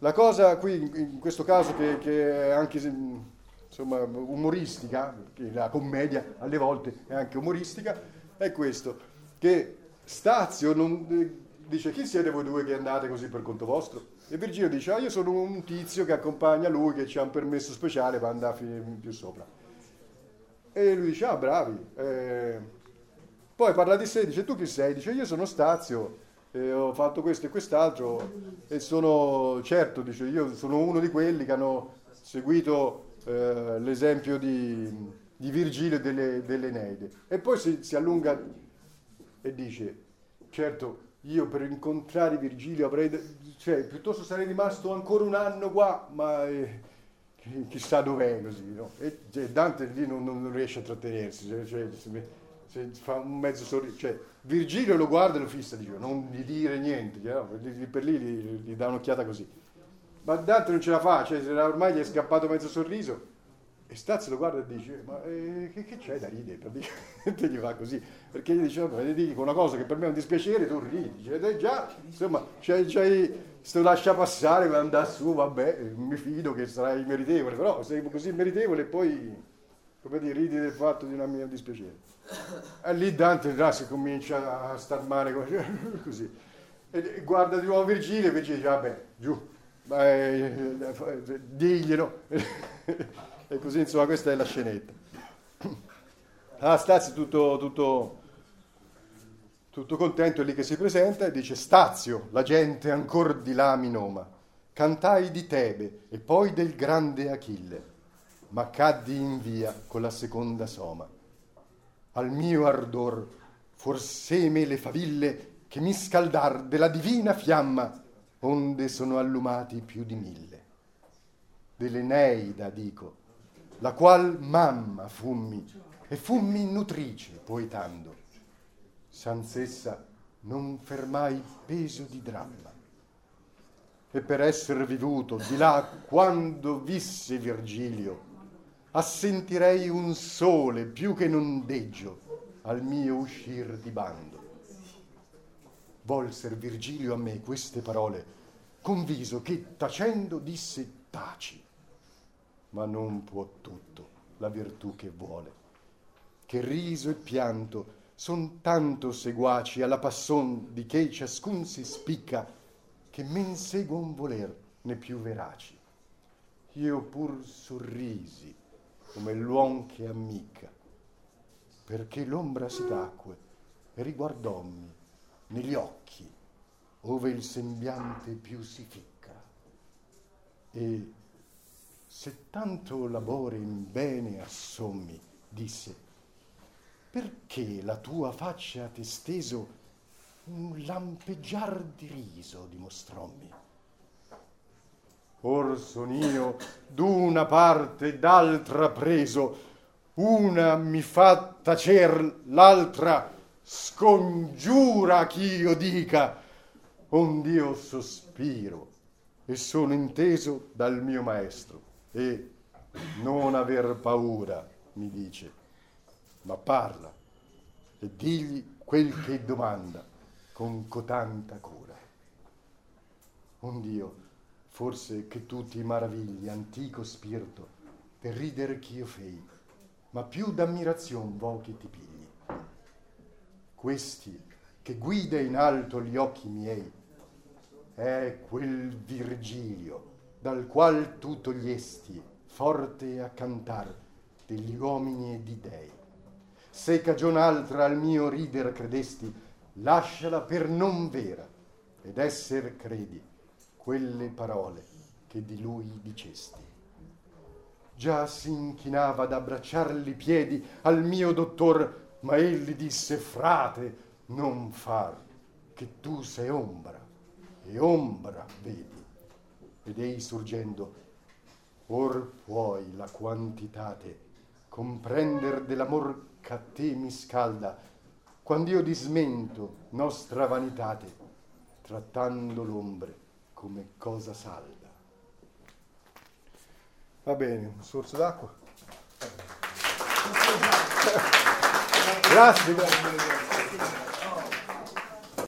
La cosa qui, in questo caso, che è anche insomma umoristica, che la commedia alle volte è anche umoristica, è questo, che Stazio dice: chi siete voi due che andate così per conto vostro? E Virgilio dice: io sono un tizio che accompagna lui, che ha un permesso speciale per andare più sopra. E lui dice: bravi. Poi parla di sé, dice: tu chi sei? Dice: io sono Stazio, ho fatto questo e quest'altro, e sono, certo, dice, io sono uno di quelli che hanno seguito l'esempio di Virgilio e dell'Eneide. E poi si allunga e dice: certo, io per incontrare Virgilio piuttosto sarei rimasto ancora un anno qua, ma chissà dov'è, così, no? E Dante lì non riesce a trattenersi, se fa un mezzo sorriso, Virgilio lo guarda e lo fissa, dice: non gli dire niente, no? Per lì gli dà un'occhiata così. Ma Dante non ce la fa, ormai gli è scappato mezzo sorriso, e Stazio lo guarda e dice: ma che c'è da ridere? Praticamente gli fa così, perché gli dice: gli dico una cosa che per me è un dispiacere, tu ridi. Dice: già, insomma, c'hai sto lascia passare per andare su, vabbè, mi fido che sarai meritevole, però sei così meritevole e poi, come dire, ridi del fatto di una mia dispiacere. E lì Dante si comincia a star male così, e guarda di nuovo Virgilio, e Virgilio dice: vabbè, giù, diglielo. E così, insomma, questa è la scenetta. Stazio tutto contento, è lì che si presenta e dice: Stazio, la gente ancor di là mi noma, cantai di Tebe e poi del grande Achille, ma caddi in via con la seconda soma. Al mio ardor forseme le faville che mi scaldar della divina fiamma, onde sono allumati più di 1000. Dell'Eneida dico, la qual mamma fummi, e fummi nutrice poetando, sanz'essa non fermai peso di dramma. E per esser vivuto di là quando visse Virgilio, assentirei un sole più che non deggio al mio uscir di bando. Volser Virgilio a me queste parole, con viso che tacendo disse: taci. Ma non può tutto la virtù che vuole, che riso e pianto son tanto seguaci alla passon di che ciascun si spicca, che men segua un voler né più veraci. Io pur sorrisi come l'uom che ammicca, perché l'ombra si tacque e riguardommi negli occhi, ove il sembiante più si ficca. E se tanto labore in bene assommi, disse, perché la tua faccia t'è steso un lampeggiar di riso dimostrommi? Or son io d'una parte d'altra preso, una mi fa tacer, l'altra scongiura ch'io dica, ond'io sospiro e sono inteso dal mio maestro, e non aver paura, mi dice, ma parla e digli quel che domanda con cotanta cura. Ond'io, forse che tu ti maravigli, antico spirito, per rider ch'io fei, ma più d'ammirazion vo che ti pigli. Questi che guida in alto gli occhi miei è quel Virgilio, dal qual tu togliesti forte a cantar degli uomini e di dei. Se cagion altra al mio rider credesti, lasciala per non vera, ed esser credi quelle parole che di lui dicesti. Già si inchinava ad abbracciarli i piedi al mio dottor, ma egli disse: frate, non far, che tu sei ombra, e ombra vedi. Ed ei surgendo, or puoi la quantitate comprender dell'amor che a te mi scalda, quand'io dismento nostra vanitate, trattando l'ombre come cosa salda. Va bene, un sorso d'acqua. Grazie.